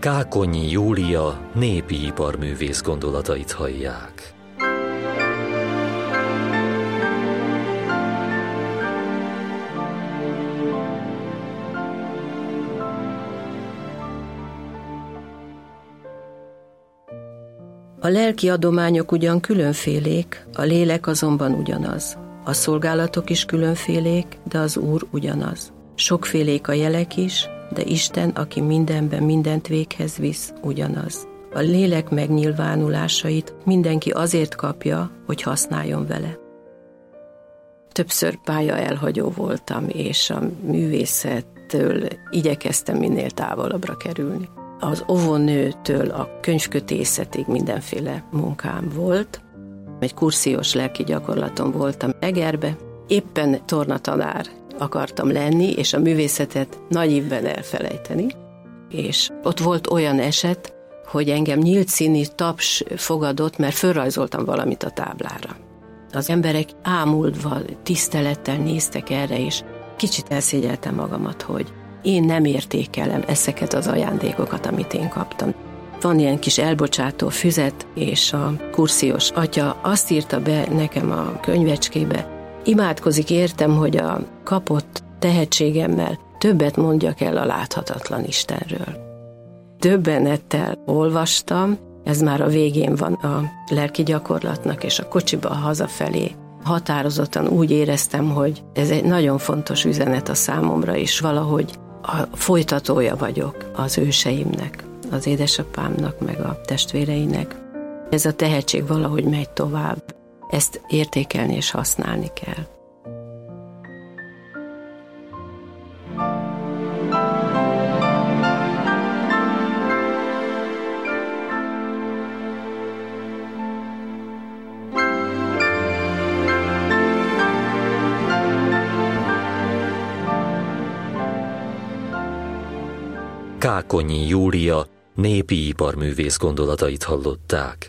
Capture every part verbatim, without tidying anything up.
Kákonyi Júlia népi iparművész gondolatait hallják. A lelki adományok ugyan különfélék, a lélek azonban ugyanaz. A szolgálatok is különfélék, de az Úr ugyanaz. Sokfélék a jelek is, de Isten, aki mindenben mindent véghez visz, ugyanaz. A lélek megnyilvánulásait mindenki azért kapja, hogy használjon vele. Többször pálya elhagyó voltam, és a művészettől igyekeztem minél távolabbra kerülni. Az óvónőtől a könyvkötészetig mindenféle munkám volt. Egy kurszíos lelki gyakorlaton voltam Egerbe. Éppen tornatanár akartam lenni, és a művészetet nagy ívben elfelejteni. És ott volt olyan eset, hogy engem nyílt színű taps fogadott, mert fölrajzoltam valamit a táblára. Az emberek ámulva, tisztelettel néztek erre, és kicsit elszégyeltem magamat, hogy én nem értékelem ezeket az ajándékokat, amit én kaptam. Van ilyen kis elbocsátó füzet, és a kurszíos atya azt írta be nekem a könyvecskébe, imádkozik értem, hogy a kapott tehetségemmel többet mondjak el a láthatatlan Istenről. Döbbenettel olvastam, ez már a végén van a lelki gyakorlatnak, és a kocsiba hazafelé határozottan úgy éreztem, hogy ez egy nagyon fontos üzenet a számomra, és valahogy a folytatója vagyok az őseimnek, az édesapámnak, meg a testvéreinek. Ez a tehetség valahogy megy tovább. Ezt értékelni és használni kell. Kákonyi Júlia népi iparművész gondolatait hallották.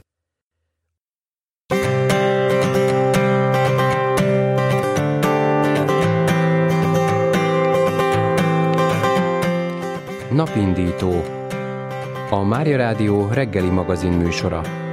Napindító. A Mária Rádió reggeli magazin műsora.